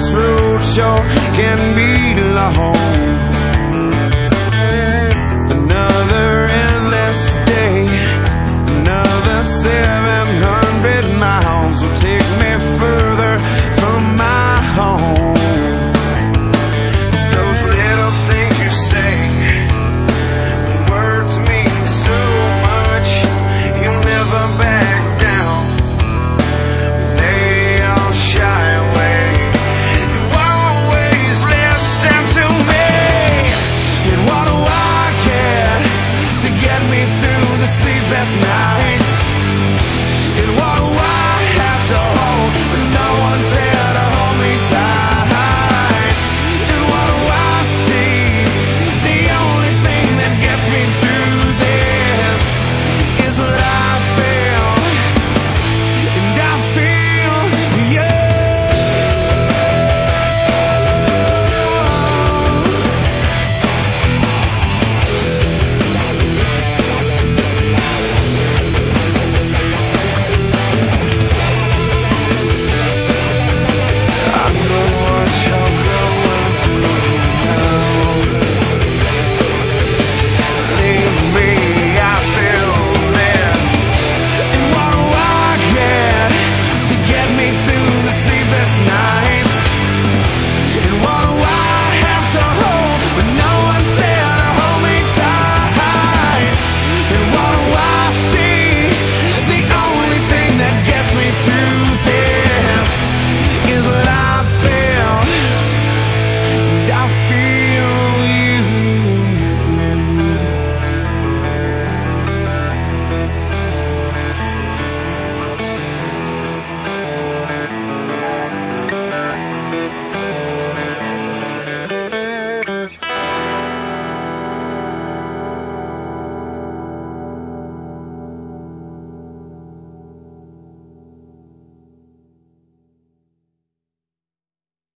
this road sure can be long. Another endless day, another 700 miles will take me further from my home. Those little things you say, words mean so much. You never back down, they all shy away. You always listen to me, and what do I care to get me through the sleepless nights?